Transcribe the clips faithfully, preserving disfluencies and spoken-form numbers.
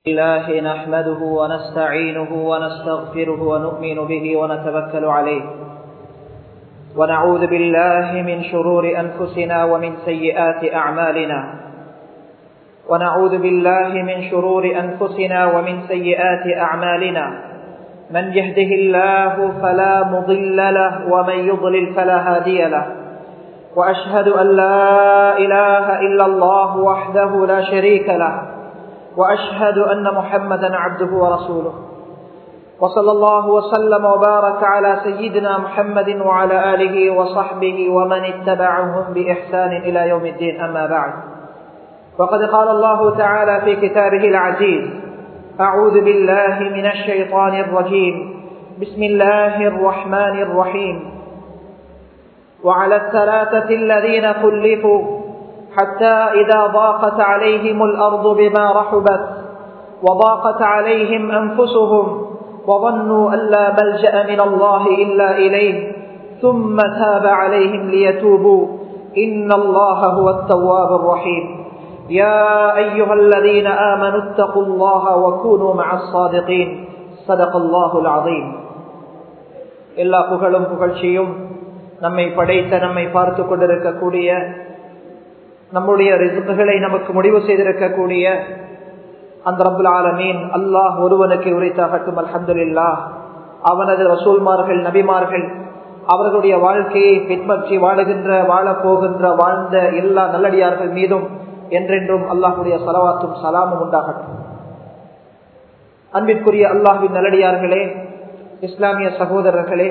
الله نحمده ونستعينه ونستغفره ونؤمن به ونتوكل عليه ونعوذ بالله من شرور أنفسنا ومن سيئات أعمالنا ونعوذ بالله من شرور أنفسنا ومن سيئات أعمالنا من يهده الله فلا مضل له ومن يضلل فلا هادي له وأشهد أن لا إله إلا الله وحده لا شريك له وأشهد أن محمدا عبده ورسوله وصلى الله وسلم وبارك على سيدنا محمد وعلى آله وصحبه ومن اتبعهم بإحسان إلى يوم الدين. أما بعد، وقد قال الله تعالى في كتابه العزيز: أعوذ بالله من الشيطان الرجيم، بسم الله الرحمن الرحيم. وعلى الثلاثة الذين خلفوا حتى إذا ضاقت عليهم الأرض بما رحبت وضاقت عليهم أنفسهم وظنوا أن لا ملجأ من الله إلا إليه ثم تاب عليهم ليتوبوا إن الله هو التواب الرحيم. يا أيها الذين آمنوا اتقوا الله وكونوا مع الصادقين. صدق الله العظيم. எல்லா புகழும் புகழ்ச்சியும் நம்மை படைத்த நம்மை பார்த்து கொண்டிருக்கக்கூடிய, நம்முடைய ரிஸ்குகளை நமக்கு முடிவு செய்திருக்கக்கூடிய அந்த ரப்புல் ஆலமீன் அல்லாஹ் ஒருவனுக்கு உரைத்தாகட்டும். அல்ஹம்துலில்லாஹ். அவனது ரசூல்மார்கள், நபிமார்கள், அவர்களுடைய வாழ்க்கையை பின்பற்றி வாழுகின்ற, வாழப்போகின்ற, வாழ்ந்த எல்லா நல்லடியார்கள் மீதும் என்றென்றும் அல்லாஹுடைய ஸலவாத்தும் சலாமும் உண்டாகட்டும். அன்பிற்குரிய அல்லாஹ்வின் நல்லடியார்களே, இஸ்லாமிய சகோதரர்களே,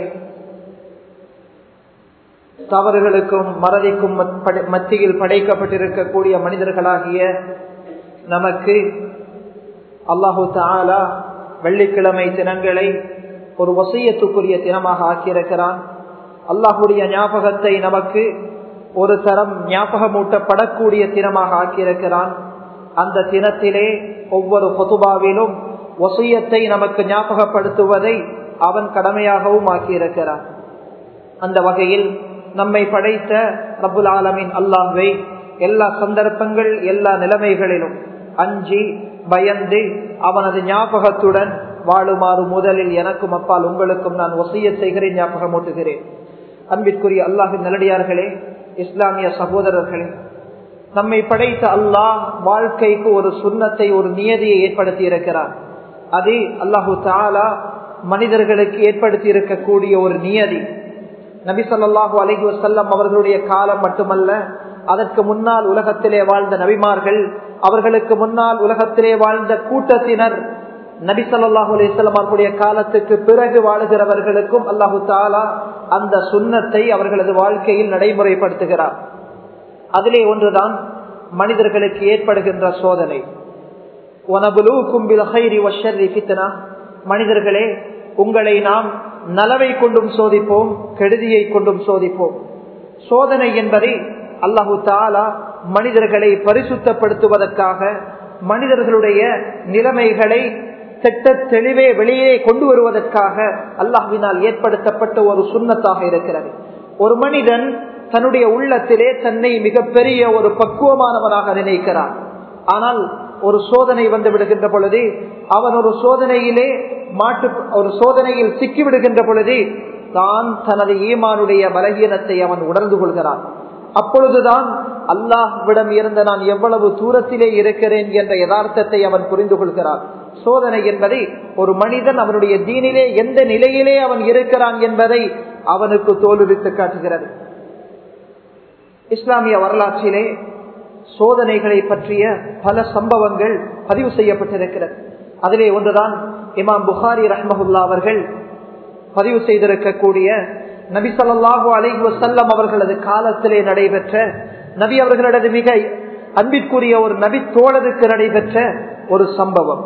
தவறுகளுக்கும் மறதிக்கும் மத்தியில் படைக்கப்பட்டிருக்கக்கூடிய மனிதர்களாகிய நமக்கு அல்லாஹு தஆலா வெள்ளிக்கிழமை தினங்களை ஒரு வசியத்துக்குரிய தினமாக ஆக்கியிருக்கிறான். அல்லாஹுடைய ஞாபகத்தை நமக்கு ஒரு தரம் ஞாபகமூட்டப்படக்கூடிய தினமாக ஆக்கியிருக்கிறான். அந்த தினத்திலே ஒவ்வொரு குதுபாவிலும் வசியத்தை நமக்கு ஞாபகப்படுத்துவதை அவன் கடமையாகவும் ஆக்கியிருக்கிறான். அந்த வகையில் நம்மை படைத்த ரப்புல் ஆலமீன் அல்லாஹ்வை எல்லா சந்தர்ப்பங்கள், எல்லா நிலைமைகளிலும் அஞ்சி பயந்து அவனது ஞாபகத்துடன் வாழுமாறு முதலில் எனக்கும் அப்பால் உங்களுக்கும் நான் வசியத் செய்கிறேன், ஞாபகமூட்டுகிறேன். அன்பிற்குரிய அல்லாஹ்வின் நல்லடியார்களே, இஸ்லாமிய சகோதரர்களே, நம்மை படைத்த அல்லாஹ் வாழ்க்கைக்கு ஒரு சுன்னத்தை, ஒரு நியதியை ஏற்படுத்தி இருக்கிறார். அது அல்லாஹு தஆலா மனிதர்களுக்கு ஏற்படுத்தி இருக்கக்கூடிய ஒரு நியதி. நபி ஸல்லல்லாஹு அலைஹி வஸல்லம் அவர்களுடைய காலம் மட்டுமல்ல, அதற்கு முன்னால் உலகத்திலே வாழ்ந்த நபிமார்கள், அவர்களுக்கு முன்னால் உலகத்திலே வாழ்ந்த கூட்டத்தினர், நபி ஸல்லல்லாஹு அலைஹி வஸல்லம் அவர்களுடைய காலத்துக்கு பிறகு வாழுகிறவர்களுக்கும் அல்லாஹு தஆலா அந்த சுன்னத்தை அவர்களது வாழ்க்கையில் நடைமுறைப்படுத்துகிறார். அதிலே ஒன்றுதான் மனிதர்களுக்கு ஏற்படுகின்ற சோதனை. வனபுலூக்கும் பில் கைரி வஷ்ஷர்ரி ஃபித்னா. மனிதர்களே, உங்களை நாம் நலவை கொண்டும் சோதிப்போம், கெடுதியை கொண்டும் சோதிப்போம். சோதனை என்பதை அல்லாஹு தஆலா மனிதர்களை பரிசுத்தப்படுத்துவதற்காக, மனிதர்களுடைய நிலைமைகளை திட்ட தெளிவே வெளியே கொண்டு வருவதற்காக அல்லாஹ்வினால் ஏற்படுத்தப்பட்ட ஒரு சுன்னத்தாக இருக்கிறது. ஒரு மனிதன் தன்னுடைய உள்ளத்திலே தன்னை மிகப்பெரிய ஒரு பக்குவமானவனாக நினைக்கிறான். ஆனால் ஒரு சோதனை வந்து விடுகின்ற பொழுது, அவன் ஒரு சோதனையிலே மாட்டு ஒரு சோதனையில் சிக்கி விடுகின்ற பொழுது தான் தனது ஈமானுடைய பலகீனத்தை அவன் உணர்ந்து கொள்கிறான். அப்பொழுதுதான் அல்லாஹ்விடம் இருந்த நான் எவ்வளவு தூரத்திலே இருக்கிறேன் என்ற யதார்த்தத்தை அவன் புரிந்து கொள்கிறான். சோதனை என்பதை ஒரு மனிதன் அவனுடைய தீனிலே எந்த நிலையிலே அவன் இருக்கிறான் என்பதை அவனுக்கு தோலுவித்து காட்டுகிறது. இஸ்லாமிய வரலாற்றிலே சோதனைகளை பற்றிய பல சம்பவங்கள் பதிவு செய்யப்பட்டிருக்கிறது. அதிலே ஒன்றுதான் இமாம் புகாரி ரஹ்மஹுல்லா அவர்கள் பதிவு செய்திருக்கக்கூடிய நபி ஸல்லல்லாஹு அலைஹி வஸல்லம் அவர்களது காலத்திலே நடைபெற்ற, நபி அவர்களது மிக அன்பிற்குரிய ஒரு நபி தோழருக்கு நடைபெற்ற ஒரு சம்பவம்.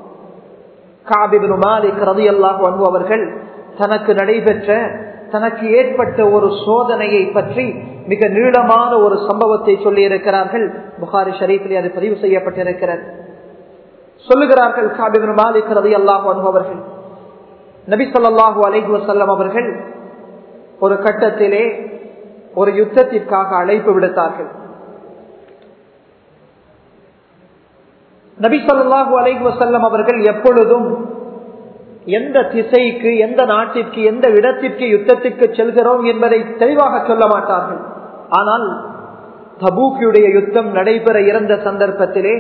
கஅப் இப்னு மாலிக் ரலியல்லாஹு அன்ஹு அவர்கள் தனக்கு நடைபெற்ற, தனக்கு ஏற்பட்ட ஒரு சோதனையை பற்றி மிக நீளமான ஒரு சம்பவத்தை சொல்லி இருக்கிறார்கள். புகாரி ஷரீஃபிலே அது பதிவு செய்யப்பட்டிருக்கிறது. சொல்லுகிறார்கள், கஅப் இப்னு மாலிக் ரலியல்லாஹு அன்ஹு அவர்கள், நபி ஸல்லல்லாஹு அலைஹி வஸல்லம் அவர்கள் ஒரு கட்டத்திலே ஒரு யுத்தத்திற்காக அழைப்பு விடுத்தார்கள். நபி ஸல்லல்லாஹு அலைஹி வஸல்லம் அவர்கள் எப்பொழுதும் எந்த திசைக்கு, எந்த நாட்டிற்கு, எந்த இடத்திற்கு யுத்தத்திற்கு செல்கிறோம் என்பதை தெளிவாக சொல்ல மாட்டார்கள். ஆனால் தபூக்குடைய யுத்தம் நடைபெற இருந்த சந்தர்ப்பத்திலே,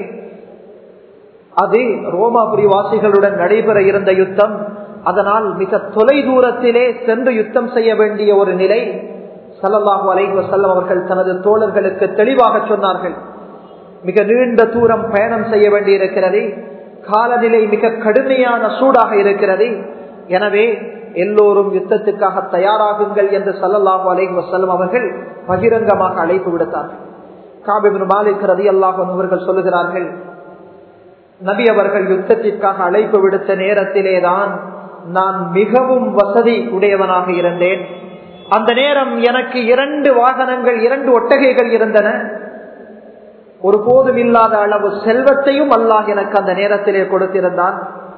அது ரோமாபுரி வாசிகளுடன் நடைபெற இருந்த யுத்தம், அதனால் மிக தொலை தூரத்திலே சென்று யுத்தம் செய்ய வேண்டிய ஒரு நிலை ஸல்லல்லாஹு அலைஹி வஸல்லம் அவர்கள் தனது தோழர்களுக்கு தெளிவாக சொன்னார்கள். மிக நீண்ட தூரம் பயணம் செய்ய வேண்டி இருக்கிறது, காலநிலை மிக கடுமையான சூடாக இருக்கிறது, எனவே எல்லோரும் யுத்தத்துக்காக தயாராகுங்கள் என்று ஸல்லல்லாஹு அலைஹி வஸல்லம் அவர்கள் பகிரங்கமாக அழைப்பு விடுத்தார்கள். கஅப் இப்னு மாலிக் ரலியல்லாஹு அன்ஹு அவர்கள் சொல்லுகிறார்கள், நபி அவர்கள் யுத்தத்திற்காக அழைப்பு விடுத்த நேரத்திலேதான் நான் மிகவும் வசதி உடையவனாக இருந்தேன். அந்த நேரம் எனக்கு இரண்டு வாகனங்கள், இரண்டு ஒட்டகைகள் இருந்தன. ஒரு போதும் இல்லாத அளவு செல்வத்தையும் அல்லாஹ் எனக்கு அந்த நேரத்திலே கொடுத்திருந்தான்.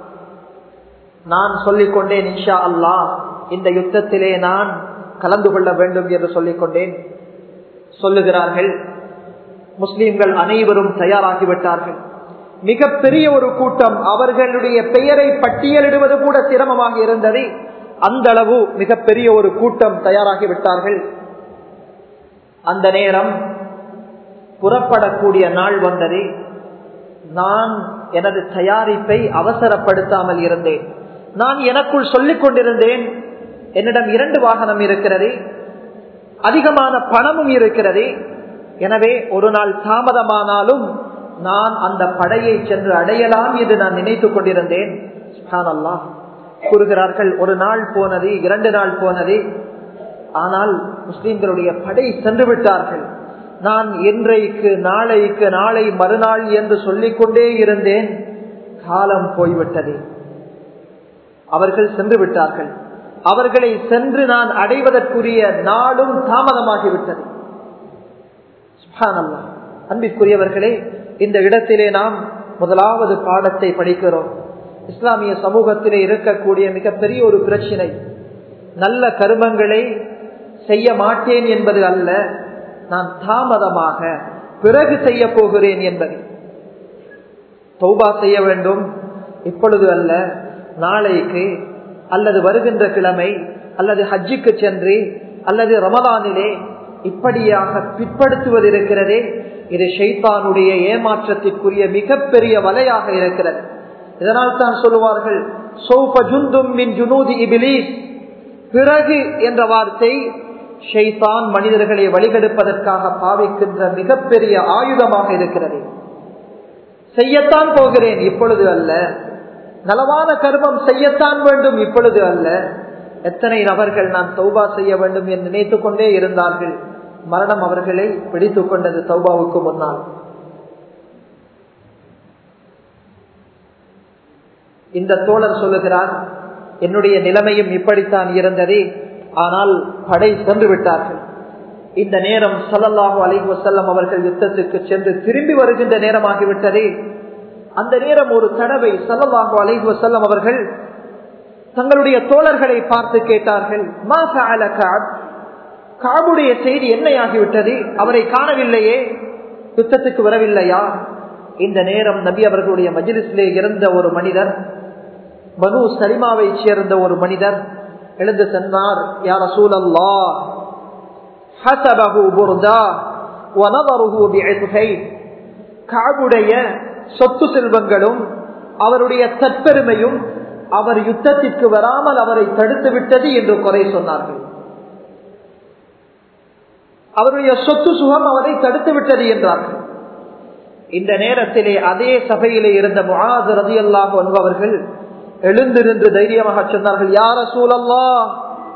நான் சொல்லிக் கொண்டேன், இன்ஷா அல்லாஹ் இந்த யுத்தத்திலே நான் கலந்து கொள்ள வேண்டும் என்று சொல்லிக் கொண்டேன். சொல்லுகிறார்கள், முஸ்லிம்கள் அனைவரும் தயாராகிவிட்டார்கள். மிகப்பெரிய ஒரு கூட்டம், அவர்களுடைய பெயரை பட்டியலிடுவது கூட சிரமமாக இருந்தது. அந்த அளவு மிகப்பெரிய ஒரு கூட்டம் தயாராகிவிட்டார்கள். அந்த நேரம் புறப்படக்கூடிய நாள் வந்தது. நான் எனது தயாரிப்பை அவசரப்படுத்தாமல் இருந்தேன். நான் எனக்குள் சொல்லிக் கொண்டிருந்தேன், என்னிடம் இரண்டு வாகனம் இருக்கிறது, அதிகமான பணமும் இருக்கிறது, எனவே ஒரு நாள் தாமதமானாலும் நான் அந்த படையை சென்று அடையலாம் என்று நான் நினைத்துக் கொண்டிருந்தேன். சுப்ஹானல்லாஹ், கூறுகிறார்கள், ஒரு நாள் போனது, இரண்டு நாள் போனது, ஆனால் முஸ்லிம்களுடைய படை சென்று விட்டார்கள். நான் இன்றைக்கு, நாளைக்கு, நாளை மறுநாள் என்று சொல்லிக் கொண்டே இருந்தேன். காலம் போய்விட்டது, அவர்கள் சென்று விட்டார்கள். அவர்களை சென்று நான் அடைவதற்குரிய நாளும் தாமதமாகிவிட்டது. சுப்ஹானல்லாஹ். அன்பிற்குரியவர்களே, இந்த இடத்திலே நாம் முதலாவது பாடத்தை படிக்கிறோம். இஸ்லாமிய சமூகத்திலே இருக்கக்கூடிய மிகப்பெரிய ஒரு பிரச்சனை, நல்ல கர்மங்களை செய்ய மாட்டேன் என்பது அல்ல, நான் தாமதமாக பிறகு செய்ய போகிறேன் என்பது. தௌபா செய்ய வேண்டும் இப்பொழுது அல்ல, நாளைக்கு, அல்லது வருகின்ற கிழமை, அல்லது ஹஜ்ஜுக்கு சென்று, அல்லது ரமலானிலே, இப்படியாக பிற்படுத்துவது இருக்கிறதே, இது ஷைத்தானுடைய ஏமாற்றத்திற்குரிய மிகப்பெரிய வலையாக இருக்கிறது. இதனால் தான் சொல்லுவார்கள், சௌஃப ஜுந்தும் மின் ஜுனூதி இப்லீஸ், பிறகு என்ற வார்த்தை ஷைத்தான் மனிதர்களை வழிகெடுப்பதற்காக பாவிக்கின்ற மிகப்பெரிய ஆயுதமாக இருக்கிறது. செய்யத்தான் போகிறேன் இப்பொழுது அல்ல, நலவான கர்மம் செய்யத்தான் வேண்டும் இப்பொழுது அல்ல. எத்தனை நபர்கள் நான் தௌபா செய்ய வேண்டும் என்று நினைத்துக் கொண்டே இருந்தார்கள், மரணம் அவர்களை பிடித்துக் கொண்டது தௌபாவுக்கு முன்னால். இந்த தோழர் சொல்லுகிறார், என்னுடைய நிலைமையும் இப்படித்தான் இருந்தது, ஆனால் படை சென்று விட்டார்கள். இந்த நேரம் ஸல்லல்லாஹு அலைஹி வஸல்லம் அவர்கள் யுத்தத்துக்கு சென்று திரும்பி வருகின்ற நேரமாகிவிட்டது. அந்த நேரம் ஒரு தடவை ஸல்லல்லாஹு அலைஹி வஸல்லம் அவர்கள் தங்களுடைய தோழர்களை பார்த்து கேட்டார்கள், மா ஃபஅல கஅப், கஅபுடைய செய்தி என்னையாகிவிட்டது, அவரை காணவில்லையே, யுத்தத்துக்கு வரவில்லையா? இந்த நேரம் நபி அவர்களுடைய மஜ்லிஸிலே இருந்த ஒரு மனிதர், பனு சலிமாவை சேர்ந்த ஒரு மனிதர் எழுந்து சொன்னார், யா ரசூலல்லாஹ், ஹஸபஹு புர்தா வ நதருஹு பிஇத்ஃபைன், கஅபுடைய சொத்து செல்வங்களும் அவருடைய தற்பெருமையும் அவர் யுத்தத்திற்கு வராமல் அவரை தடுத்து விட்டது என்று குறை சொன்னார்கள். அவருடைய சொத்து சுகம் அவரை தடுத்து விட்டது என்றார்கள். இந்த நேரத்திலே அதே சபையிலே இருந்த முஆஸ் ரலியல்லாஹு அன்ஹு அவர்கள் எழுந்திருந்து தைரியமாக சொன்னார்கள், யா ரசூலல்லாஹ்,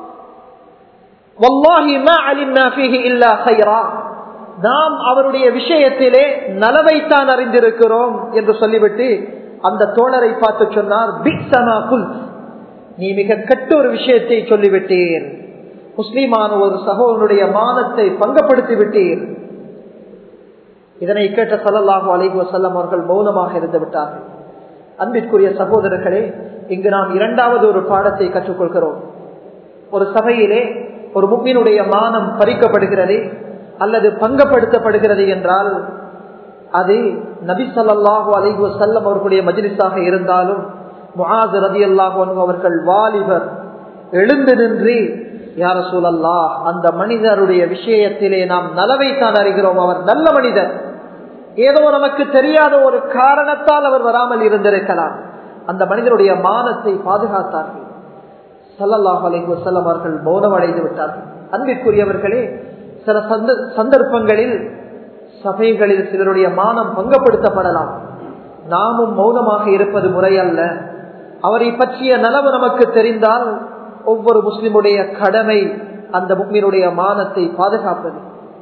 வல்லாஹி மா அலிம்னா ஃபீஹி இல்லா கைரா, நாம் அவருடைய விஷயத்திலே நலவைத்தான் அறிந்திருக்கிறோம் என்று சொல்லிவிட்டு அந்த தோழரை பார்த்து சொன்னார், பிக்ஸமா குல், நீ மிக கெட்ட ஒரு விஷயத்தை சொல்லிவிட்டீர், முஸ்லிமான ஒரு சகோதரனுடைய மானத்தை பங்கப்படுத்தி விட்டீர். இதனை கேட்ட ஸல்லல்லாஹு அலைஹி வஸல்லம் அவர்கள் மௌனமாக இருந்து விட்டார்கள். அன்பிற்குரிய சகோதரர்களே, இங்கு நாம் இரண்டாவது ஒரு பாடத்தை கற்றுக்கொள்கிறோம். ஒரு சபையிலே ஒரு முஃமினுடைய மானம் பறிக்கப்படுகிறது அல்லது பங்கப்படுத்தப்படுகிறது என்றால் அது நபி ஸல்லல்லாஹு அலைஹி வஸல்லம் அவர்களுடைய மஜ்லிஸாக இருந்தாலும் முஆஸ் ரலியல்லாஹு அன்ஹு அவர்கள் வாலிபர் எழுந்து நின்று யா ரசூலல்லாஹ், அந்த மனிதருடைய விஷயத்திலே நாம் நலவைத்தான் அறிகிறோம், அவர் நல்ல மனிதர், ஏதோ நமக்கு தெரியாத ஒரு காரணத்தால் அவர் வராமல் இருந்திருக்கலாம், அந்த மனிதனுடைய மானத்தை பாதுகாத்தார்கள். ஸல்லல்லாஹு அலைஹி வஸல்லம் அவர்கள் மௌனம் அடைந்து விட்டார்கள். அன்பிற்குரியவர்களே, சில சந்தர்ப்பங்களில் சபைகளில் சிலருடைய மானம் பங்கப்படுத்தப்படலாம். நாமும் மௌனமாக இருப்பது முறையல்ல. அவரை பற்றிய நலவு நமக்கு தெரிந்தால் ஒவ்வொரு முஸ்லிமுடைய கடமை அந்த முஃமினுடைய மானத்தை பாதுகாப்பது.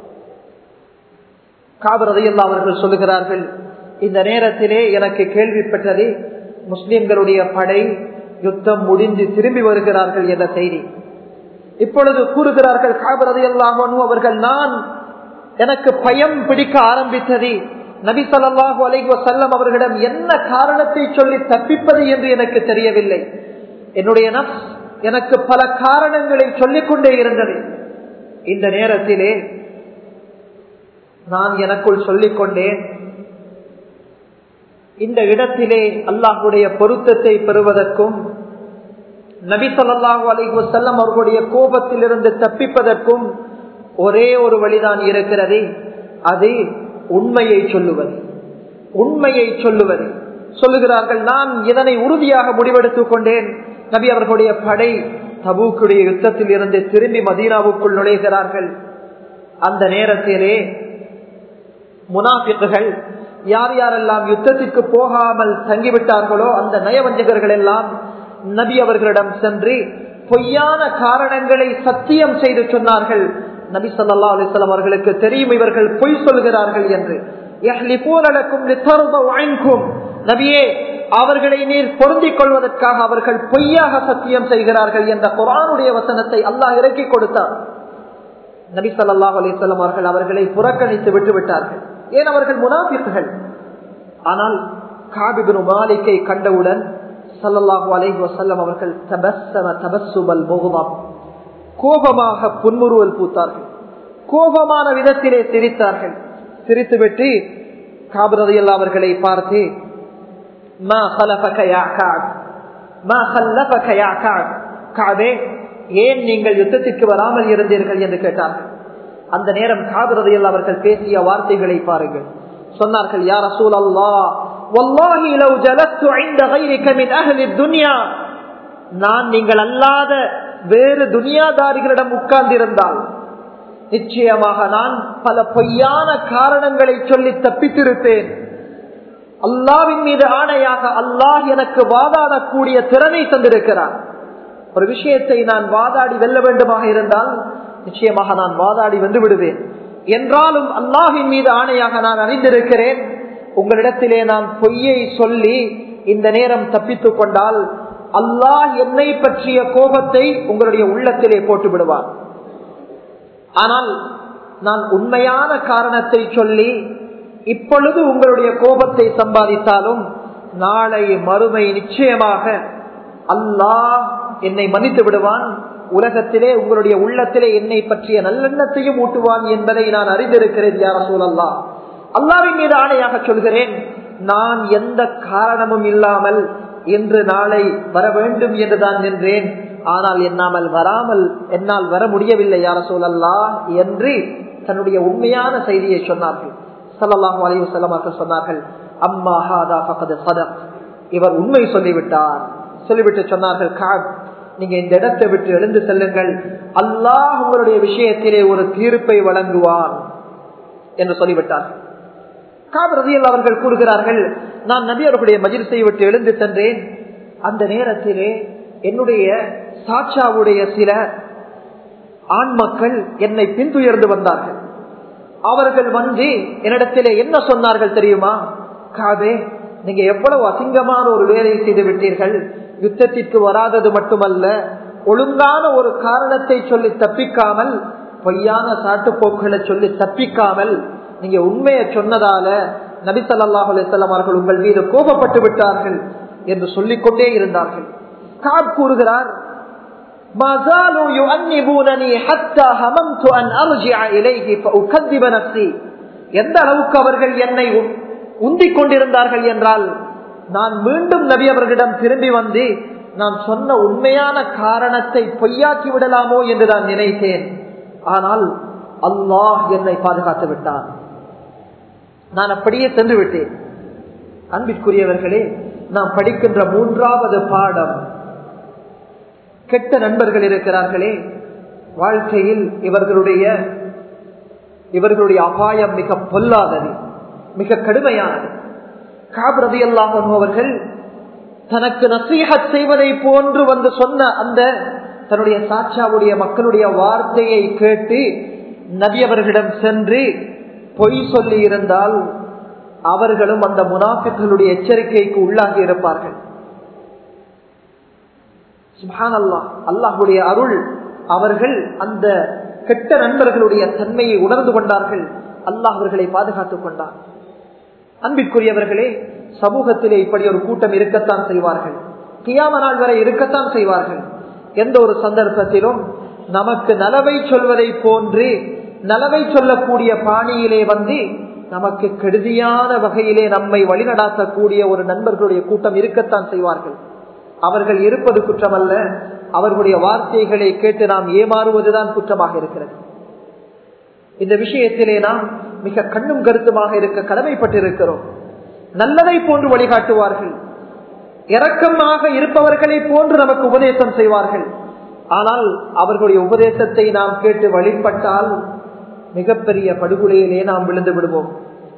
காப் ரலியல்லாஹு அவர்கள் சொல்லுகிறார்கள், இந்த நேரத்திலே எனக்கு கேள்விப்பட்டது முஸ்லிம்களுடைய படை யுத்தம் முடிந்து திரும்பி வருகிறார்கள் என்ற செய்தி. இப்பொழுது கூறுகிறார்கள் காப் ரலியல்லாஹு அன்ஹு அவர்கள், நான் எனக்கு பயம் பிடிக்க ஆரம்பித்தது, நபி ஸல்லல்லாஹு அலைஹி வஸல்லம் அவர்களிடம் என்ன காரணத்தை சொல்லி தப்பிப்பது என்று எனக்கு தெரியவில்லை. என்னுடைய நஃப்ஸ் எனக்கு பல காரணங்களை சொல்லிக் கொண்டே இருந்தது. இந்த நேரத்திலே நான் எனக்குள் சொல்லிக் கொண்டேன், இந்த இடத்திலே அல்லாஹ்வுடைய பொருத்தத்தை பெறுவதற்கும் நபி ஸல்லல்லாஹு அலைஹி வஸல்லம் அவர்களுடைய கோபத்திலிருந்து தப்பிப்பதற்கும் ஒரே ஒரு வழிதான் இருக்கிறது, அது உண்மையை சொல்லுவது. உண்மையை சொல்லுவது சொல்லுகிறார்கள். நான் இதனை உறுதியாக முடிவெடுத்துக் கொண்டேன். நபி அவர்களுடைய படை தபூக்குடைய யுத்தத்தில் இருந்து திரும்பி மதீனாவுக்குள் நுழைகிறார்கள். அந்த நேரத்திலே முனாஃபிக்குகள், யார் யாரெல்லாம் யுத்தத்திற்கு போகாமல் தங்கிவிட்டார்களோ அந்த நயவஞ்சகர்கள் எல்லாம் நபி அவர்களிடம் சென்று பொய்யான காரணங்களை சத்தியம் செய்து சொன்னார்கள். நபி ஸல்லல்லாஹு அலைஹி வஸல்லம் அவர்களுக்கு தெரியும் இவர்கள் பொய் சொல்கிறார்கள் என்று. நபியே, அவர்களை நீர் பொருந்திக் கொள்வதற்காக அவர்கள் பொய்யாக சத்தியம் செய்கிறார்கள் என்ற குர்ஆனுடைய வசனத்தை அல்லாஹ் இறக்கி கொடுத்தார். நபி ஸல்லல்லாஹு அலைஹி வஸல்லம் அவர்கள் அவர்களை புறக்கணித்து விட்டு விட்டார்கள். ஏன், அவர்கள் முனாஃபிக்குகள். ஆனால் காப் இப்னு மாலிக்கை கண்டவுடன் ஸல்லல்லாஹு அலைஹி வஸல்லம் அவர்கள் தபஸ்ஸம தபஸ்ஸுமல் முக்தம், கோபமாக புன்முறுவல் பூத்தார்கள், கோபமான விதத்திலே சிரித்தார்கள். சிரித்துவிட்டு காப் ரலியல்லாஹு அவர்களை பார்த்து, மா خلفك يا كعب ما خلفك يا كعب, காபே, ஏன் நீங்கள் யுத்தத்திற்கு வராமல் இருந்தீர்கள் என்று கேட்டார்கள். அந்த நேரம் காப் ரலியல்லாஹு அவர்கள் பேசிய வார்த்தைகளை பாருங்கள். சொன்னார்கள், யா ரசூலல்லாஹ், வல்லாஹி லவ் ஜலஸ்து عند غيرك من اهل الدنيا, நான் நீங்கள் அல்லாத வேறு துனியாதாரிகளிடம் உட்கார்ந்திருந்தால் நிச்சயமாக நான் பல பொய்யான காரணங்களை சொல்லி தப்பித்திருப்பேன். அல்லாஹ்வின் மீது ஆணையாக அல்லாஹ் எனக்கு வாதாடக்கூடிய திறனை தந்திருக்கிறார். ஒரு விஷயத்தை நான் வாதாடி வெல்ல வேண்டுமாக இருந்தால் நிச்சயமாக நான் வாதாடி வந்து விடுவேன். என்றாலும் அல்லாஹ்வின் மீது ஆணையாக நான் அறிந்திருக்கிறேன், உங்களிடத்திலே நான் பொய்யை சொல்லி இந்த நேரம் தப்பித்துக் கொண்டால் அல்லாஹ் என்னை பற்றிய கோபத்தை உங்களுடைய உள்ளத்திலே போட்டு விடுவார். ஆனால் நான் உண்மையான காரணத்தை சொல்லி இப்பொழுது உங்களுடைய கோபத்தை சம்பாதித்தாலும் நாளை மறுமை நிச்சயமாக அல்லாஹ் என்னை மன்னித்து விடுவான், உலகத்திலே உங்களுடைய உள்ளத்திலே என்னை பற்றிய நல்லெண்ணத்தையும் ஊட்டுவான் என்பதை நான் அறிந்திருக்கிறேன். யா ரசூலல்லாஹ், அல்லாஹ்வின் மீது ஆணையாக சொல்கிறேன், நான் எந்த காரணமும் இல்லாமல் இன்று நாளை வர வேண்டும் என்றுதான் நின்றேன், ஆனால் என்னால் வராமல் என்னால் வர முடியவில்லை யா ரசூலல்லாஹ் என்று தன்னுடைய உண்மையான செய்தியை சொன்னார்கள். ஸல்லல்லாஹு அலைஹி வஸல்லம் அவர்கள் சொன்னார்கள், அம்மா ஹாதா ஃபகத் ஸதக், இவர் உண்மை சொல்லிவிட்டார். சொல்லிவிட்டு சொன்னார்கள், காப், நீங்க இந்த இடத்தை விட்டு எழுந்து செல்லுங்கள், அல்லாஹ் உங்களுடைய விஷயத்திலே ஒரு தீர்ப்பை வழங்குவான் என்று சொல்லிவிட்டார்கள். காப் ரலியல்லாஹு அவர்கள் கூறுகிறார்கள், நான் நபி அவர்களுடைய மஜ்லிஸை விட்டு எழுந்து சென்றேன். அந்த நேரத்திலே என்னுடைய சாட்சாவுடைய சில ஆண் மக்கள் என்னை பின்துயர்ந்து வந்தார்கள். அவர்கள் வந்து என்னிடத்திலே என்ன சொன்னார்கள் தெரியுமா? காபே, நீங்க எவ்வளவு அசிங்கமான ஒரு வேலையை செய்து விட்டீர்கள். யுத்தத்திற்கு வராதது மட்டுமல்ல, ஒழுங்கான ஒரு காரணத்தை சொல்லி தப்பிக்காமல், பொய்யான சாட்டுப்போக்குகளை சொல்லி தப்பிக்காமல் நீங்க உண்மையை சொன்னதால நபி ஸல்லல்லாஹு அலைஹி வஸல்லம் அவர்கள் உங்கள் மீது கோபப்பட்டு விட்டார்கள் என்று சொல்லிக் கொண்டே இருந்தார்கள். காப் கூறுகிறார், எந்த அளவுக்கு அவர்கள் என்னை உந்திக் கொண்டிருந்தார்கள் என்றால், நான் மீண்டும் நபி அவர்களிடம் திரும்பி வந்து நான் சொன்ன உண்மையான காரணத்தை பொய்யாக்கி விடலாமோ என்று நான் நினைத்தேன். ஆனால் அல்லாஹ் என்னை பாதுகாத்து விட்டான். நான் அப்படியே சென்று விட்டேன். அன்பிற்குரியவர்களே, நாம் படிக்கின்ற மூன்றாவது பாடம், கெட்ட நண்பர்கள் இருக்கிறார்களே, வாழ்க்கையில் இவர்களுடைய இவர்களுடைய அபாயம் மிக பொல்லாதது, மிக கடுமையானது. கஅப் ரலியல்லாஹு அன்ஹு அவர்கள் தனக்கு நசீஹத் செய்வதை போன்று வந்து சொன்ன அந்த தன்னுடைய சாட்சாவுடைய மக்களுடைய வார்த்தையை கேட்டு நபி அவர்களிடம் சென்று பொய் சொல்லி இருந்தால் அவர்களும் அந்த முனாஃபிக்களுடைய எச்சரிக்கைக்கு உள்ளாகி இருப்பார்கள். சுப்ஹானல்லாஹ், அல்லாஹ்வுடைய அருள். அவர்கள் அந்த கெட்ட நண்பர்களுடைய தன்மையை உணர்ந்து கொண்டார்கள். அல்லாஹ் அவர்களை பாதுகாத்துக் கொண்டார். அன்பிற்குரியவர்களே, சமூகத்திலே இப்படி ஒரு கூட்டம் இருக்கத்தான் செய்வார்கள். கியாம நாள் வரை இருக்கத்தான் செய்வார்கள். எந்த ஒரு சந்தர்ப்பத்திலும் நமக்கு நலவை சொல்வதை போன்று நலவை சொல்லக்கூடிய பாணியிலே வந்து நமக்கு கெடுதியான வகையிலே நம்மை வழிநடாத்தக்கூடிய ஒரு நண்பர்களுடைய கூட்டம் இருக்கத்தான் செய்வார்கள். அவர்கள் இருப்பது குற்றமல்ல, அவர்களுடைய வார்த்தைகளை கேட்டு நாம் ஏமாறுவதுதான் குற்றமாக இருக்கிறது. இந்த விஷயத்திலே நாம் மிக கண்ணும் கருத்துமாக இருக்க கடமைப்பட்டிருக்கிறோம். நல்லதை போன்று வழிகாட்டுவார்கள், இரக்கமாக இருப்பவர்களை போன்று நமக்கு உபதேசம் செய்வார்கள். ஆனால் அவர்களுடைய உபதேசத்தை நாம் கேட்டு வழிபட்டால் மிகப்பெரிய படுகொலையிலே நாம் விழுந்து விடுவோம்.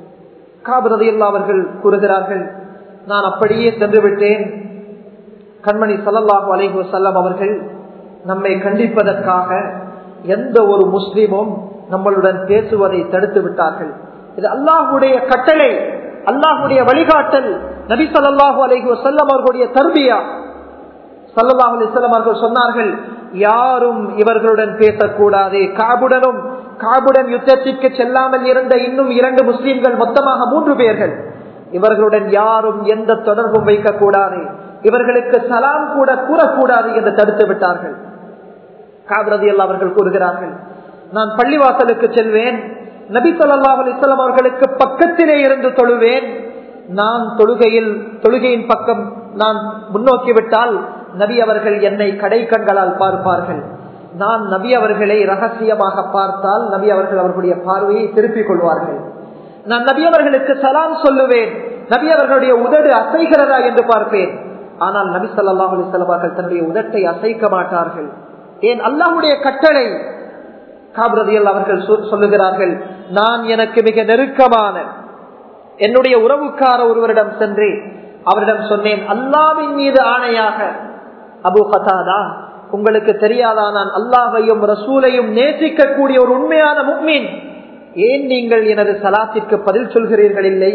கஅப் ரலியல்லாஹு அவர்கள் கூறுகிறார்கள், நான் அப்படியே சென்று விட்டேன். கண்மணி ஸல்லல்லாஹு அலைஹி வஸல்லம் அவர்கள் நம்மை கண்டிப்பதற்காக எந்த ஒரு முஸ்லிமும் நம்மளுடன் பேசுவதை தடுத்து விட்டார்கள். இது அல்லாஹ்வுடைய கட்டளை, அல்லாஹ்வுடைய வழிகாட்டல். நபி ஸல்லல்லாஹு அலைஹி வஸல்லம் அவர்களுடைய தர்பியா. ஸல்லல்லாஹு அலைஹி வஸல்லம் அவர்கள் சொன்னார்கள், யாரும் இவர்களுடன் பேசக்கூடாது. கஅபுடனும் கஅபுடன் யுத்தத்திற்கு செல்லாமல் இருந்த இன்னும் இரண்டு முஸ்லிம்கள், மொத்தமாக மூன்று பேர்கள், இவர்களுடன் யாரும் எந்த தொடர்பும் வைக்கக்கூடாது, இவர்களுக்கு சலாம் கூட கூறக்கூடாது என்று தடுத்து விட்டார்கள். கஅப் ரலியல்லாஹு அவர்கள் கூறுகிறார்கள், நான் பள்ளிவாசலுக்கு செல்வேன், நபி ஸல்லல்லாஹு அலைஹி வஸல்லம் அவர்களுக்கு பக்கத்திலே இருந்து தொழுவேன். நான் தொழுகையில் தொழுகையின் பக்கம் நான் முன்னோக்கி விட்டால் நபி அவர்கள் என்னை கடை கண்களால் பார்ப்பார்கள். நான் நபி அவர்களை ரகசியமாக பார்த்தால் நபி அவர்கள் அவர்களுடைய பார்வையை திருப்பிக் கொள்வார்கள். நான் நபி அவர்களுக்கு சலாம் சொல்லுவேன், நபி அவர்களுடைய உதடு அசைகிறதா என்று பார்ப்பேன். ஆனால் நபி ஸல்லல்லாஹு அலைஹி வஸல்லம் அவர்கள் தன்னுடைய உதட்டை அசைக்க மாட்டார்கள். ஏன்? அல்லாஹ்வுடைய கட்டளை. கஅப் ரலியல்லாஹு அவர்கள் சொல்லுகிறார்கள், நான் எனக்கு மிக நெருக்கமான என்னுடைய உறவுக்கார ஒருவரிடம் சென்று அவரிடம் சொன்னேன், அல்லாஹ்வின் மீது ஆணையாக அபூ கதாதா, உங்களுக்கு தெரியாதா நான் அல்லாஹ்வையும் ரசூலையும் நேசிக்கக்கூடிய ஒரு உண்மையான முஃமின், ஏன் நீங்கள் எனது சலாத்திற்கு பதில் சொல்கிறீர்கள் இல்லை?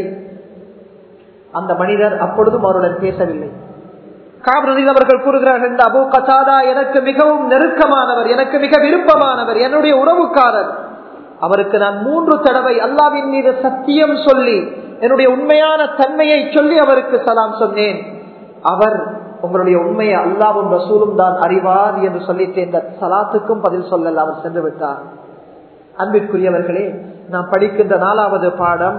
அந்த மனிதர் அப்பொழுதும் அவருடன் பேசவில்லை. கஅப் ரலியல்லாஹு அவர்கள் கூறுகிறார்கள், இந்த அபூ கதாதா எனக்கு மிகவும் நெருக்கமானவர், எனக்கு மிக விருப்பமானவர், என்னுடைய உறவுக்காரர். அவருக்கு நான் மூன்று தடவை அல்லாஹ்வின் மீது சத்தியம் சொல்லி என்னுடைய உண்மையான தன்மையை சொல்லி அவருக்கு சலாம் சொன்னேன். அவர் உங்களுடைய உண்மையை அல்லாஹ்வும் ரசூலும் தான் அறிவார் என்று சொல்லிட்டு இந்த சலாத்துக்கும் பதில் சொல்லல, அவர் சென்று விட்டார். அன்பிற்குரியவர்களே, நாம் படிக்கின்ற நாலாவது பாடம்,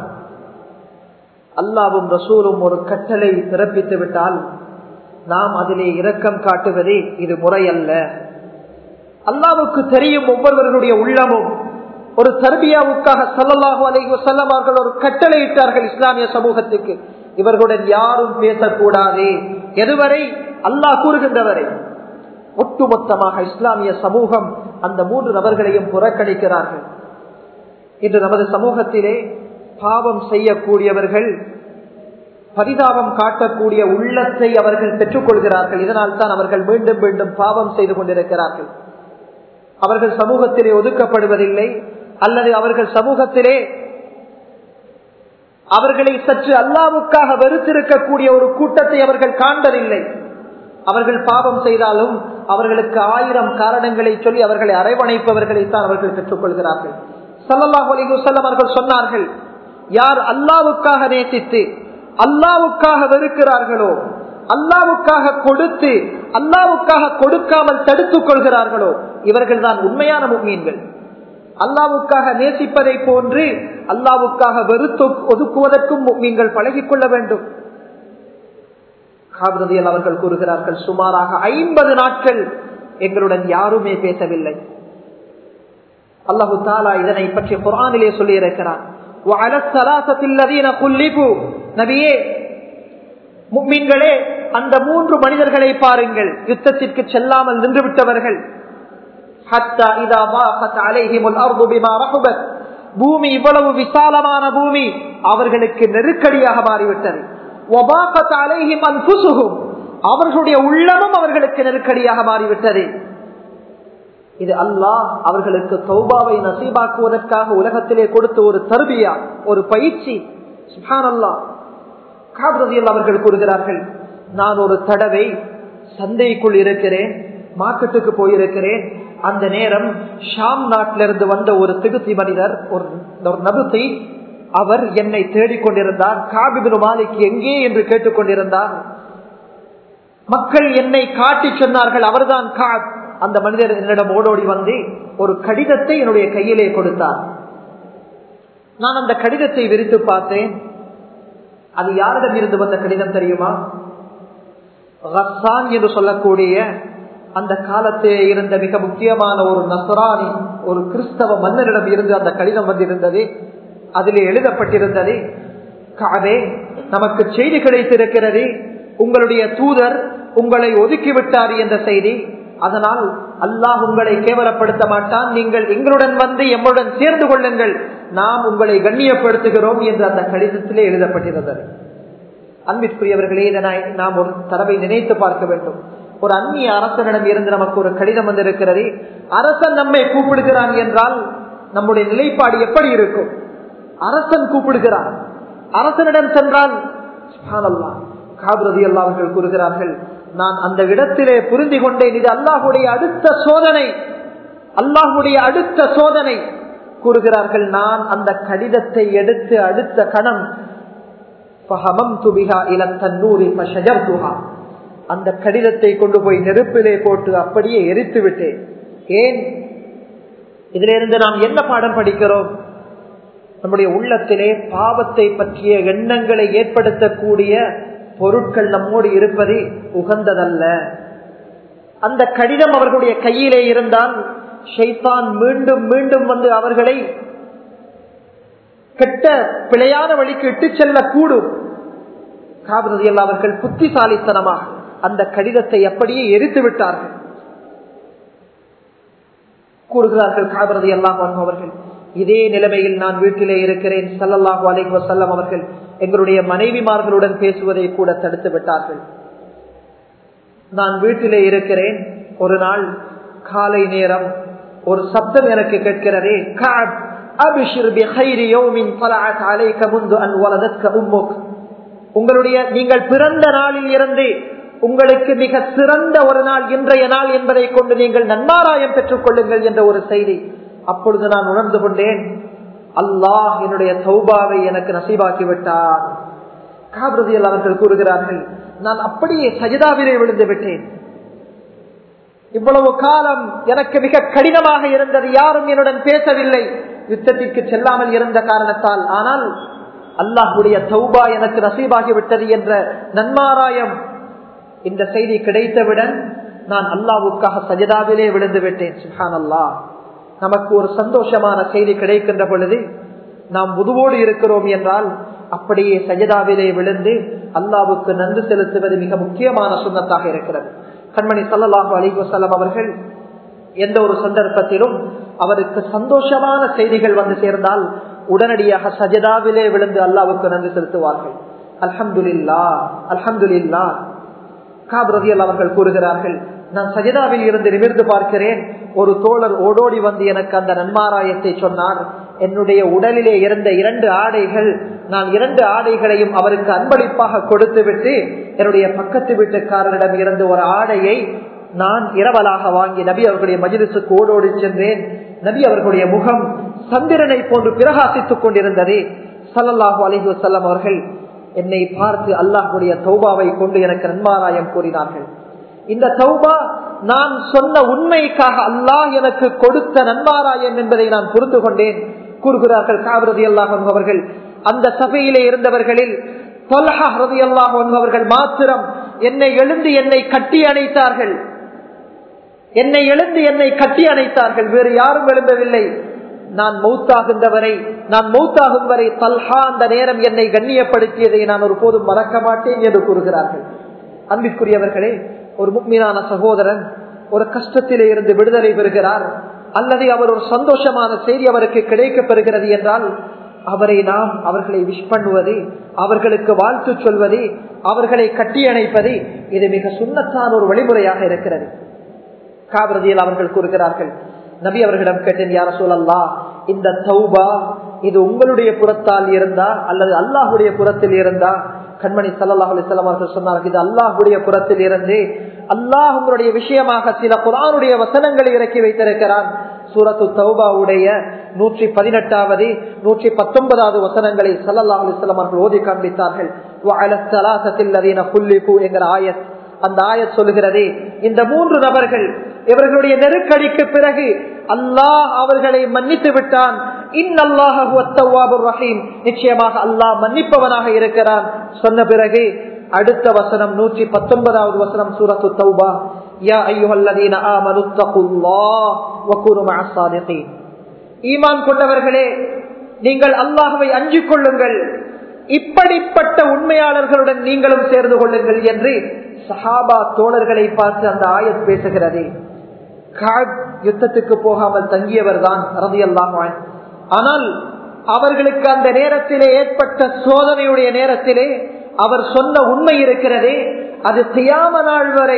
அல்லாஹ்வும் ரசூலும் ஒரு கட்டளை பிறப்பித்து விட்டால் நாம் அதிலே இரக்கம் காட்டுவதே இது முறையல்ல. அல்லாஹ்வுக்கு தெரியும் ஒவ்வொருவருடைய உள்ளமும். ஒரு தர்பியாவுக்காக ஸல்லல்லாஹு அலைஹி வஸல்லம் அவர்கள் ஒரு கட்டளை இட்டார்கள் இஸ்லாமிய சமூகத்துக்கு, இவர்களுடன் யாரும் பேசக்கூடாது. எதுவரை? அல்லாஹ் கூறுகின்றவரை. ஒட்டுமொத்தமாக இஸ்லாமிய சமூகம் அந்த மூன்று நபர்களையும் புறக்கணிக்கிறார்கள். இன்று நமது சமூகத்திலே பாவம் செய்யக்கூடியவர்கள் பரிதாபம் காட்டக்கூடிய உள்ளத்தை அவர்கள் பெற்றுக் கொள்கிறார்கள். இதனால் தான் அவர்கள் மீண்டும் மீண்டும் பாவம் செய்து கொண்டிருக்கிறார்கள். அவர்கள் சமூகத்திலே ஒதுக்கப்படுவதில்லை, அல்லது அவர்கள் சமூகத்திலே அவர்களை சற்று அல்லாஹ்வுக்காக வெறுத்திருக்கக்கூடிய ஒரு கூட்டத்தை அவர்கள் காண்பதில்லை. அவர்கள் பாவம் செய்தாலும் அவர்களுக்கு ஆயிரம் காரணங்களை சொல்லி அவர்களை அரவணைப்பவர்களைத்தான் அவர்கள் பெற்றுக் கொள்கிறார்கள். ஸல்லல்லாஹு அலைஹி வஸல்லம் அவர்கள் சொன்னார்கள், யார் அல்லாஹ்வுக்காக நேசித்து அல்லாஹ்வுக்காக வெறுக்கிறார்களோ, அல்லாஹ்வுக்காக கொடுத்து அல்லாஹ்வுக்காக கொடுக்காமல் தடுத்துக் கொள்கிறார்களோ, இவர்கள் தான் உண்மையான முஃமின்கள். அல்லாஹ்வுக்காக நேசிப்பதை போன்று அல்லாஹ்வுக்காக வெறுத்து ஒதுக்குவதற்கும் நீங்கள் பழகிக் கொள்ள வேண்டும். அவர்கள் கூறுகிறார்கள், சுமாராக ஐம்பது நாட்கள் எங்களுடன் யாருமே பேசவில்லை. அல்லாஹு தஆலா இதனை பற்றி குர்ஆனிலே சொல்லி இருக்கிறார். நபியே, முஃமின்களே, அந்த மூன்று மனிதர்களை பாருங்கள், யுத்தத்திற்கு செல்லாமல் நின்றுவிட்டவர்கள். பூமி இவ்வளவு விசாலமான பூமி அவர்களுக்கு நெருக்கடியாக மாறிவிட்டது. அவர்களுடைய உள்ளமும் அவர்களுக்கு நெருக்கடியாக மாறிவிட்டது. இது அல்லாஹ் அவர்களுக்கு தௌபாவை நசீபாக்குவதற்காக உலகத்திலே கொடுத்த ஒரு தர்பியா, ஒரு பயிற்சி. சுப்ஹானல்லாஹ். கஅப் ரலியல்லாஹு அவர்கள் கூறுகிறார்கள், நான் ஒரு தடவை சந்தைக்குள் இருக்கிறேன், மார்க்கெட்டுக்கு போயிருக்கிறேன். அந்த நேரம் ஷாம் நாட்டிலிருந்து வந்த ஒரு திகுத்தி மனிதர், ஒரு நபுத்தி, அவர் என்னை தேடிக்கொண்டிருந்தார். கஅப் இப்னு மாலிக் எங்கே என்று கேட்டுக்கொண்டிருந்தார். மக்கள் என்னை காட்டி சொன்னார்கள், அவர்தான் கஅப். அந்த மனிதர் என்னிடம் ஓடோடி வந்து ஒரு கடிதத்தை என்னுடைய கையிலே கொடுத்தார். நான் அந்த கடிதத்தை விரித்து பார்த்தேன். அது யாரிடம் இருந்து வந்த கடிதம் தெரியுமா? ரஸ்ஸான் என்று சொல்லக்கூடிய அந்த காலத்திலே இருந்த மிக முக்கியமான ஒரு நஸ்ரானி, ஒரு கிறிஸ்தவ மன்னரிடம் இருந்து அந்த கடிதம் வந்திருந்தது. அதிலே எழுதப்பட்டிருந்தது, கஅபே, நமக்கு செய்தி கிடைத்திருக்கிறது, உங்களுடைய தூதர் உங்களை ஒதுக்கிவிட்டார் என்ற செய்தி. அதனால் அல்லாஹ் உங்களை கேவலப்படுத்த மாட்டான், நீங்கள் எங்களுடன் வந்து எம்முடன் சேர்ந்து கொள்ளுங்கள், நாம் உங்களை கண்ணியப்படுத்துகிறோம் என்று அந்த கடிதத்திலே எழுதப்பட்டிருந்தது. அன்பிற்குரியவர்களே, இதனை நாம் ஒரு தடவை நினைத்து பார்க்க வேண்டும். ஒரு அந்நிய அரசனிடம் இருந்து நமக்கு ஒரு கடிதம் வந்திருக்கிறது. அரசன் நம்மை கூப்பிடுகிறான் என்றால் நம்முடைய நிலைப்பாடு எப்படி இருக்கும்? அரசன் கூப்பிடுகிறான், அரசனிடம் சென்றால் சுப்ஹானல்லாஹ். கஅப் ரலியல்லாஹு அவர்கள் கூறுகிறார்கள், நான் அந்த இடத்திலே புரிந்து கொண்டேன், இது அல்லாஹ்வுடைய அடுத்த சோதனை, அல்லாஹ்வுடைய அடுத்த சோதனை. கூறுகிறார்கள், நான் அந்த கடிதத்தை எடுத்து அடுத்த கணம் அந்த கடிதத்தை கொண்டு போய் நெருப்பிலே போட்டு அப்படியே எரித்து விட்டேன். ஏன்? இதிலிருந்து நாம் என்ன பாடம் படிக்கிறோம்? நம்முடைய உள்ளத்திலே பாவத்தை பற்றிய எண்ணங்களை ஏற்படுத்தக்கூடிய பொருட்கள் நம்மோடு இருப்பது உகந்ததல்ல. அந்த கடிதம் அவர்களுடைய கையிலே இருந்தால் ஷைத்தான் மீண்டும் மீண்டும் வந்து அவர்களை கெட்ட பிழையான வழிக்கு இட்டு செல்லக்கூடும். கஅப் ரலியல்லாஹு அவர்கள் புத்திசாலித்தனமாக அந்த கடிதத்தை அப்படியே எரித்து விட்டார்கள். கூறுகிறார்கள் கஅப் ரலியல்லாஹு அன்ஹு அவர்கள், இதே நிலைமையில் நான் வீட்டிலே இருக்கிறேன். ஸல்லல்லாஹு அலைஹி வஸல்லம் அவர்கள் எங்களுடைய மனைவிமார்களுடன் பேசுவதை கூட தடுத்து விட்டார்கள். நான் வீட்டிலே இருக்கிறேன். ஒரு நாள் காலை நேரம் ஒரு சப்தம் எனக்கு கேட்கிறதே, கஅப் அப்ஷிர் பிகைரி யௌமின் ஸலஅத் அலைக முந்து அன் வலதத்க உம்முக். உங்களுடைய நீங்கள் பிறந்த நாளில் இருந்து உங்களுக்கு மிக சிறந்த ஒரு நாள் இன்றைய நாள் என்பதை கொண்டு நீங்கள் நன்மாராயம் பெற்றுக் கொள்ளுங்கள் என்ற ஒரு செய்தி. அப்பொழுது நான் உணர்ந்து கொண்டேன், அல்லாஹ் என்னுடைய தௌபாவை எனக்கு நசீபாக்கி விட்டான். கஅப் ரலியல்லாஹு அவர்கள் கூறுகிறார்கள், நான் அப்படியே சஜிதாவிலே விழுந்து விட்டேன். இவ்வளவு காலம் எனக்கு மிக கடினமாக இருந்தது, யாரும் என்னுடன் பேசவில்லை, யுத்தத்திற்கு செல்லாமல் இருந்த காரணத்தால். ஆனால் அல்லாஹ்வுடைய தௌபா எனக்கு நசீபாகி விட்டது என்ற நன்மாராயம் இந்த செய்தி கிடைத்தவுடன் நான் அல்லாஹ்வுக்காக சஜிதாவிலே விழுந்து விட்டேன். சுப்ஹானல்லாஹ். நமக்கு ஒரு சந்தோஷமான செய்தி கிடைக்கின்ற பொழுது நாம் வுதுவோடு இருக்கிறோம் என்றால் அப்படியே சஜிதாவிலே விழுந்து அல்லாஹ்வுக்கு நன்றி செலுத்துவது மிக முக்கியமான சுன்னத்தாக இருக்கிறது. கண்மணி ஸல்லல்லாஹு அலைஹி வஸல்லம் அவர்கள் எந்த ஒரு சந்தர்ப்பத்திலும் அவருக்கு சந்தோஷமான செய்திகள் வந்து சேர்ந்தால் உடனடியாக சஜிதாவிலே விழுந்து அல்லாஹ்வுக்கு நன்றி செலுத்துவார்கள். அல்ஹம்துலில்லாஹ், அல்ஹம்துலில்லாஹ். கஅப் ரலியல்லாஹு அவர்கள் கூறுகிறார்கள், நான் சஜிதாவில் இருந்து நிமிர்ந்து பார்க்கிறேன். ஒரு தோழர் ஓடோடி வந்து எனக்கு அந்த நன்மாராயத்தை சொன்னார். என்னுடைய உடலிலே இருந்த இரண்டு ஆடைகள், நான் இரண்டு ஆடைகளையும் அவருக்கு அன்பளிப்பாக கொடுத்து விட்டு என்னுடைய பக்கத்து வீட்டுக்காரரிடம் இருந்து ஒரு ஆடையை நான் இரவலாக வாங்கி நபி அவர்களுடைய மஜ்லிஸுக்கு ஓடோடி சென்றேன். நபி அவர்களுடைய முகம் சந்திரனை போன்று பிரகாசித்துக் கொண்டிருந்தது. ஸல்லல்லாஹு அலைஹி வஸல்லம் அவர்கள் என்னை பார்த்து அல்லாஹ்வுடைய தௌபாவை கொண்டு எனக்கு நன்மாராயம் கூறினார்கள். இந்த தௌபா நான் சொன்ன உண்மைக்காக அல்லாஹ் எனக்கு கொடுத்த நன்மாராயம் என்பதை நான் புரிந்து கொண்டேன். கூறுகிறார்கள் கஅப் ரலியல்லாஹு அன்ஹு அவர்கள், அந்த சபையிலே இருந்தவர்களில் தல்ஹா ரலியல்லாஹு அன்ஹு அவர்கள் மாத்திரம் என்னை எழுந்து என்னை கட்டி அணைத்தார்கள். என்னை எழுந்து என்னை கட்டி அணைத்தார்கள், வேறு யாரும் எழுந்தவில்லை. நான் மௌத்தாகின்றவரை நான் மௌத்தாகும் வரை தல்ஹா அந்த நேரம் என்னை கண்ணியப்படுத்தியதை நான் ஒரு போதும் மறக்க மாட்டேன் என்று கூறுகிறார்கள். அன்பிற்குரியவர்களே, ஒரு முக்மீனான சகோதரன் ஒரு கஷ்டத்திலே இருந்து விடுதலை பெறுகிறார், அல்லது அவர் ஒரு சந்தோஷமான செய்தி அவருக்கு கிடைக்க பெறுகிறது என்றால் அவரை நாம் அவர்களை விஷ் பண்ணுவது, அவர்களுக்கு வாழ்த்து சொல்வது, அவர்களை கட்டி அணைப்பது, இது மிக சுன்னத்தான ஒரு வழிமுறையாக இருக்கிறது. கஅப் ரலியல்லாஹு அவர்கள் கூறுகிறார்கள், நபி அவர்களிடம் கேட்டேன், யா ரசூலல்லாஹ், இந்த தௌபா இது உங்களுடைய புறத்தால் இருந்தா அல்லது அல்லாஹ்வுடைய புறத்தில் இருந்தா? கண்மணி ஸல்லல்லாஹு அலைஹி வஸல்லம் அவர்கள் சொன்னார்கள், இது அல்லாஹ்வுடைய புறத்தில் இருந்து அல்லாஹ் உங்களுடைய விஷயமாக சில குர்ஆனுடைய வசனங்களை இறக்கி வைத்திருக்கிறான். சூரத்து தௌபாவுடைய நூற்றி பதினெட்டாவது நூற்றி பத்தொன்பதாவது வசனங்களை ஸல்லல்லாஹு அலைஹி வஸல்லம் அவர்கள் ஓதி காண்பித்தார்கள். வஅலா ஸலாஸத்தில் லதீன குல்லிஃபு என்கிற ஆயத், அந்த ஆயத் சொல்லுகிறது, இந்த மூன்று நபர்கள் இவர்களுடைய நெருக்கடிக்கு பிறகு அல்லாஹ் அவர்களை மன்னித்து விட்டான். இன்னல்லாஹு ஹுவத் தவ்வாபுர் ரஹீம், நிச்சயமாக அல்லாஹ் மன்னிப்பவனாக இருக்கிறான். சொன்ன பிறகு அடுத்த வசனம் நூற்றி பத்தொன்பதாவது வசனம் சூரத்து தௌபா, யா அய்யுஹல்லதீன ஆமனு தகுல்லாஹ் வகுனு மஅஸ் ஸாதிகீன், ஈமான் கொண்டவர்களே நீங்கள் அல்லாஹ்வை அஞ்சிக் கொள்ளுங்கள், இப்படிப்பட்ட உண்மையாளர்களுடன் நீங்களும் சேர்ந்து கொள்ளுங்கள் என்று சஹாபா தோழர்களை பார்த்து அந்த ஆயத் பேசுகிறது. கஅப் யுத்தத்துக்கு போகாமல் தங்கியவர் தான் ரலியல்லாஹு அன்ஹு. ஆனால் அவர்களுக்கு அந்த நேரத்திலே ஏற்பட்ட சோதனையுடைய நேரத்திலே அவர் சொன்ன உண்மை இருக்கிறதே, அது கியாம நாள் வரை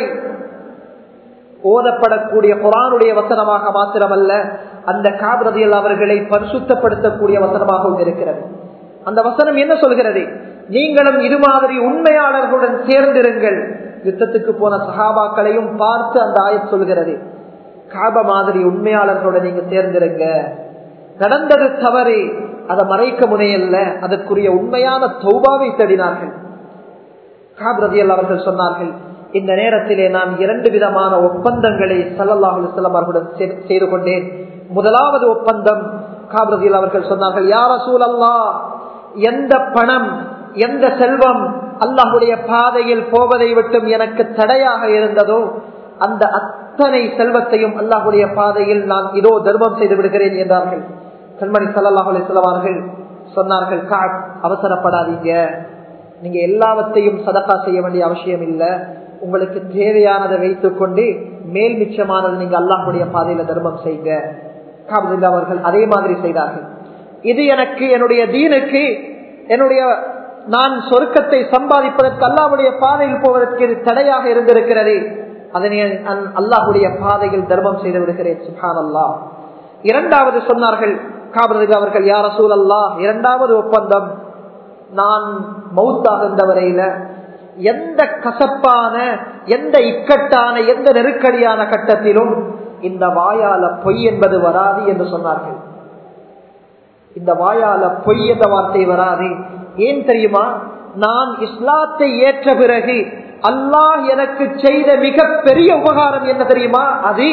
ஓதப்படக்கூடிய குர்ஆனுடைய வசனமாக மாத்திரமல்ல, அந்த கஅப் ரலியல்லாஹு அவர்களை பரிசுத்தப்படுத்தக்கூடிய வசனமாகவும் இருக்கிறது. அந்த வசனம் என்ன சொல்கிறது? நீங்களும் இது மாதிரி உண்மையாளர்களுடன் சேர்ந்திருங்கள். யுத்தத்துக்கு போன சஹாபாக்களையும் பார்த்து அந்த ஆயத் சொல்கிறது, கஅப மாதிரி உண்மையாளர்களோட நீங்க சேர்ந்திருங்க. நடந்தது தவறு, அதை மறைக்க முனையல்ல, அதற்குரிய உண்மையான தௌபாவை தேடினார்கள். கஅப் ரலியல்லாஹு அவர்கள் சொன்னார்கள், இந்த நேரத்திலே நான் இரண்டு விதமான ஒப்பந்தங்களை ஸல்லல்லாஹு அலைஹி வஸல்லம் அவர்களுடன் செய்து கொண்டேன். முதலாவது ஒப்பந்தம், கஅப் ரலியல்லாஹு அவர்கள் சொன்னார்கள், யா ரசூலல்லாஹ், எந்த பணம் எந்த செல்வம் அல்லாஹ்வுடைய பாதையில் போவதை விட்டும் எனக்கு தடையாக இருந்ததோ அந்த அத்தனை செல்வத்தையும் அல்லாஹ்வுடைய பாதையில் நான் இதோ தர்மம் செய்து விடுகிறேன் என்றார்கள். கண்மணி ஸல்லல்லாஹு அலைஹி வஸல்லம் அவர்கள் சொன்னார்கள், கஅப், அவசரப்படாதீங்க, நீங்க எல்லாவற்றையும் சதகா செய்ய வேண்டிய அவசியம் இல்லை, உங்களுக்கு தேவையானதை வைத்துக் கொண்டு மேல் மிச்சமானது நீங்க அல்லாஹ்வுடைய பாதையில தர்மம் செய்யுங்க. கஅப் ரலியல்லாஹு அவர்கள் அதே மாதிரி செய்தார்கள். இது எனக்கு என்னுடைய தீனுக்கு, என்னுடைய நான் சொர்க்கத்தை சம்பாதிப்பதற்கு அல்லாஹ்வுடைய பாதையில் போவதற்கு இது தடையாக இருந்திருக்கிறது, அதனை அல்லாஹ்வுடைய பாதையில் தர்மம் செய்து விடுகிறேன். சுப்ஹானல்லாஹ். இரண்டாவது சொன்னார்கள் கஅப் ரலியல்லாஹு அவர்கள், யா ரசூலல்லாஹ், இரண்டாவது ஒப்பந்தம், நான் மௌத்தாகின்ற வரையில எந்த கசப்பான எந்த இக்கட்டான எந்த நெருக்கடியான கட்டத்திலும் இந்த வாயால பொய் என்பது வராது என்று சொன்னார்கள். இந்த வாயால பொய் என்ற வார்த்தை வராது. ஏன் தெரியுமா? நான் இஸ்லாத்தை ஏற்ற பிறகு அல்லாஹ் எனக்கு செய்த மிக பெரிய உபகாரம் என்ன தெரியுமா? அது,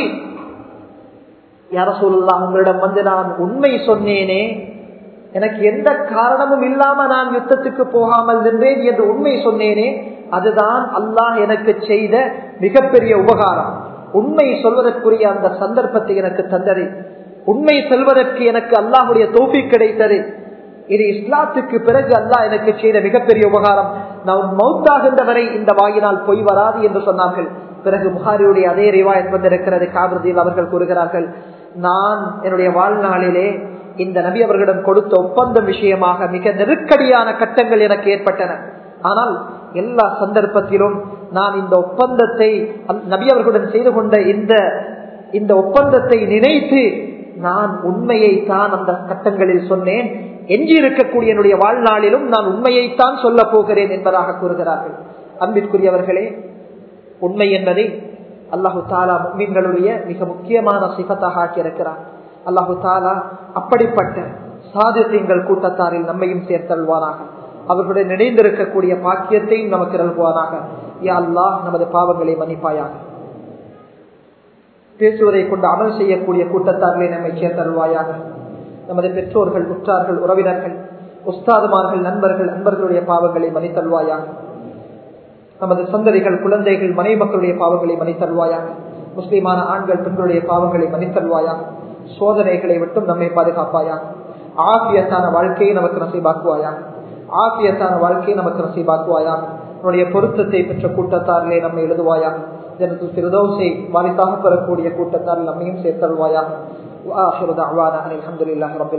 யா ரசூலுல்லாஹ், உங்களிடம் வந்து நான் உண்மை சொன்னேனே, எனக்கு எந்த காரணமும் இல்லாம நான் யுத்தத்துக்கு போகாமல் நின்றேன் என்று உண்மை சொன்னேனே, அதுதான் அல்லாஹ் எனக்கு செய்த மிகப்பெரிய உபகாரம். உண்மை சொல்வதற்குரிய அந்த சந்தர்ப்பத்தை எனக்கு தந்தது, உண்மை செல்வதற்கு எனக்கு அல்லாஹ்வுடைய தௌஃபீக் கிடைத்தது. இது இஸ்லாத்துக்கு பிறகு அல்லாஹ் எனக்கு செய்த மிகப்பெரிய உபகாரம். நான் மௌத்தாகின்ற வரை இந்த வாயினால் பொய் வராது என்று சொன்னார்கள். பிறகு புகாரியுடைய அதே ரிவாயத் வந்திருக்கிறது. கஅப் ரலியல்லாஹு அவர்கள் கூறுகிறார்கள், நான் என்னுடைய வாழ்நாளிலே இந்த நபி அவர்களிடம் கொடுத்த ஒப்பந்தம் விஷயமாக மிக நெருக்கடியான கட்டங்கள் எனக்கு ஏற்பட்டன. ஆனால் எல்லா சந்தர்ப்பத்திலும் நான் இந்த ஒப்பந்தத்தை நபி அவர்களுடன் செய்து கொண்ட இந்த இந்த ஒப்பந்தத்தை நினைத்து நான் உண்மையை தான் அந்த கட்டங்களில் சொன்னேன். எஞ்சி இருக்கக்கூடிய என்னுடைய வாழ்நாளிலும் நான் உண்மையைத்தான் சொல்ல போகிறேன் என்பதாக கூறுகிறார்கள். அன்பிற்குரியவர்களே, உண்மை என்பதை அல்லாஹு தாலா முஃமின்களுடைய மிக முக்கியமான சிஃபத்தாக ஆக்கியிருக்கிறார். அல்லாஹு தாலா அப்படிப்பட்ட சாதிகள் கூட்டத்தாரில் நம்மையும் சேர்த்தல்வானாக. அவர்களுடைய நினைந்திருக்கக்கூடிய பாக்கியத்தையும் நமக்கு நல்குவானாக. யா அல்லாஹ், நமது பாவங்களை மன்னிப்பாயாக. பேசுவதை கொண்டு அமல் செய்யக்கூடிய கூட்டத்தார்களை நம்மை சேர்த்தல்வாயாக. நமது பெற்றோர்கள், உற்றார்கள், உறவினர்கள், உஸ்தாதுமார்கள், நண்பர்கள், அன்பர்களுடைய பாவங்களை மன்னித்தல்வாயாக. நமது சந்ததிகள், குழந்தைகள், மனைவி மக்களுடைய பாவங்களை மன்னித்தல்வாயாக. முஸ்லிமான ஆண்கள், பெண்களுடைய பாவங்களை மன்னித்தல்வாயாக. சோதனைகளை விட்டும் நம்மை பாதுகாப்பாயாக. ஆஃபியத்தான வாழ்க்கையை நமக்கு நசீபாக்குவாயாக. ஆஃபியத்தான வாழ்க்கையை நமக்கு நசீபாக்குவாயாக. உன்னுடைய பொருத்தத்தை பெற்ற கூட்டத்தாரிலே நம்மை எழுதுவாயாக. ஜன்னத்துல் ஃபிர்தௌஸை வாரிசாக பெறக்கூடிய கூட்டத்தாரில் நம்மையும் சேர்த்தல்வாயாக. வஆகிரு தஅவானா அனில் ஹம்துலில்லாஹி ரப்பில்